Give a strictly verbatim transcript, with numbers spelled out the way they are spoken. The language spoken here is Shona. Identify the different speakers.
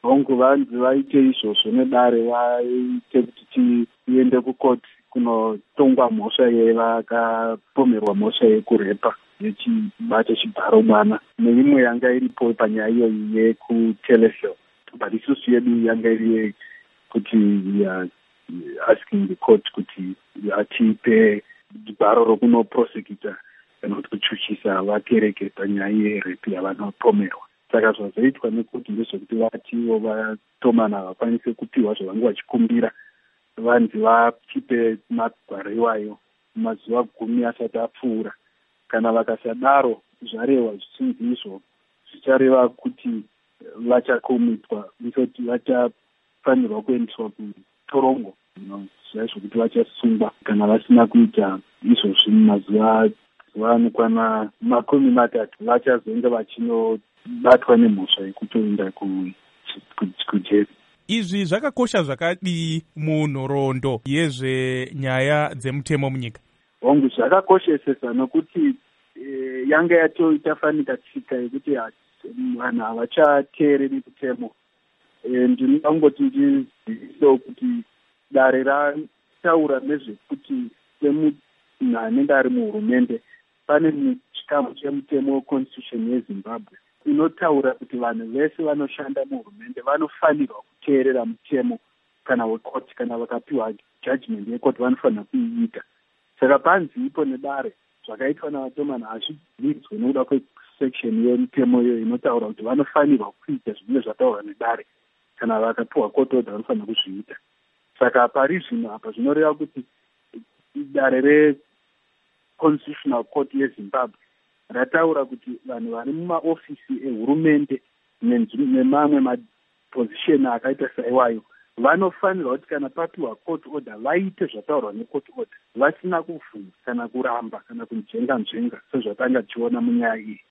Speaker 1: hongu vanzi vaite izvozvo nedare vaite kuti tiende kukoti kunotongwa mhosva yevakapomerwa mhosva yekurepa yechibata chibharo mwana neimwe yanga iripo panyaya iyoyi yekutelefil, but isusu yedu yanga iri kuti ya asking the court kuti atipe bharo rokunoprosecuta kana kuti kuchuchisa vakereke panyaya yerepi yavanopomerwa. Saka zvazoitwa nekuti ndezvekuti vatiwo vatomana vakwanise kupiwa zvavange vachikumbira, vanzi vachipe magwaro iwayo mazuva gumi asati apfuura. Kana vakasadaro zvareva zvichinzi izvo zvichareva kuti vachakomitwa, isoti vachafanirwa kuendeswa kutorongo zvaizvo kuti vachasungwa kana vasina kuita izvozvi mazuva anokwana makumi matatu vachazonge vachinobatwa nemhosva yekutoenda kujeri.
Speaker 2: Izvi zvakakosha zvakadii munhoroondo yezvenyaya dzemutemo munyika?
Speaker 1: Hongu zvakakoshesesa nokuti e, yanga yatoitafanika tsika yekuti vanhu havachateereri mutemo. E, ndinoda kungoti ndiziviso kuti dare rataura nezvekuti semunhu anenge ari muhurumende pane chikamu chemutemo weconstitution yeZimbabwe inotaura kuti vanhu vese vanoshanda muhurumende vanofanirwa kuteerera mutemo kana wekoti, kana vakapiwa judgment yekoti vanofanira kuiita. Saka panzi ipo nedare zvakaitwa navatomana hazvibvidzwe nokuda kwesection yemutemo iyoyo inotaura kuti vanofanirwa kuita zvinenge zvataurwa nedare kana vakapiwa court order vanofanira kuzviita. Saka pari zvino apa zvinoreva kuti dare reconstitutional court yeZimbabwe rataura kuti vanhu vari mumaofisi ehurumende nemamwe mapozisheni akaita saiwayo vanofanirwa kuti kana papiwa court order vaite zvataurwa necourt order vasina kuvhunza kana kuramba kana kunzvenga nzvenga sezvatanga tichiona munyaya iyi.